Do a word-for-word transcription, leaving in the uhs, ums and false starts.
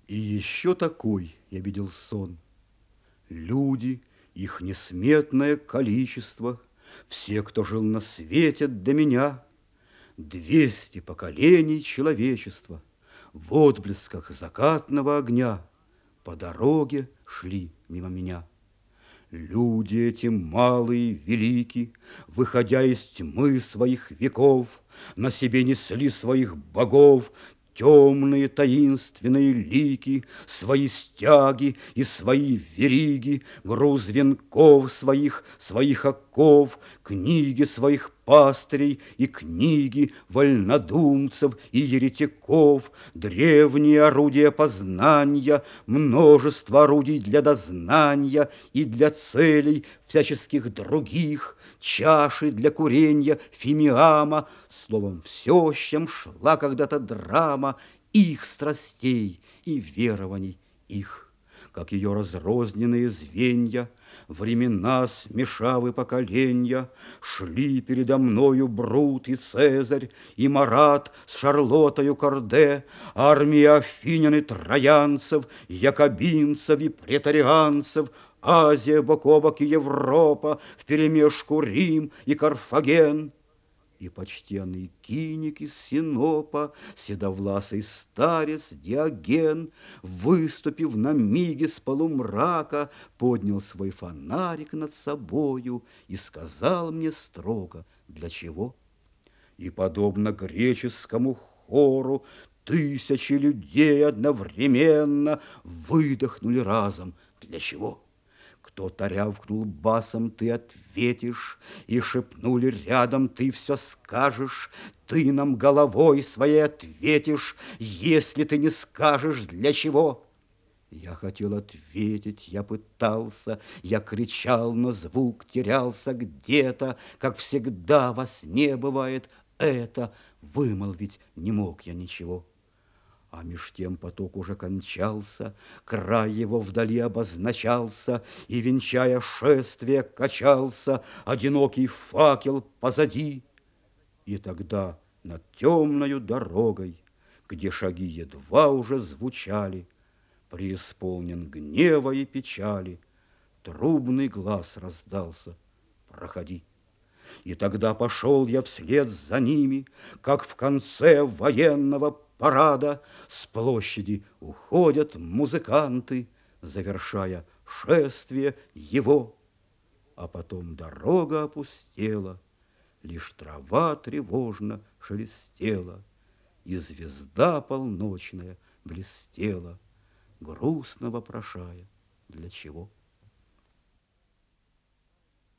И еще такой я видел сон. Люди, их несметное количество, все, кто жил на свете до меня, двести поколений человечества в отблесках закатного огня по дороге шли мимо меня. Люди эти малые, велики, выходя из тьмы своих веков, на себе несли своих богов, темные таинственные лики, свои стяги и свои вериги, груз венков своих, своих оков, книги своих пастырей и книги вольнодумцев и еретиков, древние орудия познания, множество орудий для дознания и для целей всяческих других, чаши для куренья, фимиама, словом, все, с чем шла когда-то драма их страстей и верований их, как ее разрозненные звенья, времена смешав и поколенья, шли передо мною Брут и Цезарь, и Марат с Шарлоттою Корде, армии афинян и троянцев, якобинцев и претарианцев, Азия бок о бок и Европа, вперемешку Рим и Карфаген. И почтенный киник из Синопа, седовласый старец Диоген, выступив на миге с полумрака, поднял свой фонарик над собою и сказал мне строго, для чего. И, подобно греческому хору, тысячи людей одновременно выдохнули разом, для чего. Кто-то рявкнул басом, ты ответишь, и шепнули рядом, ты все скажешь, ты нам головой своей ответишь, если ты не скажешь, для чего. Я хотел ответить, я пытался, я кричал, но звук терялся где-то, как всегда во сне бывает это, вымолвить не мог я ничего. А меж тем поток уже кончался, край его вдали обозначался, и, венчая шествие, качался одинокий факел позади. И тогда над темною дорогой, где шаги едва уже звучали, преисполнен гнева и печали, трубный глас раздался: проходи. И тогда пошел я вслед за ними, как в конце военного парада с площади уходят музыканты, завершая шествие его. А потом дорога опустела, лишь трава тревожно шелестела, и звезда полночная блестела, грустно вопрошая, для чего.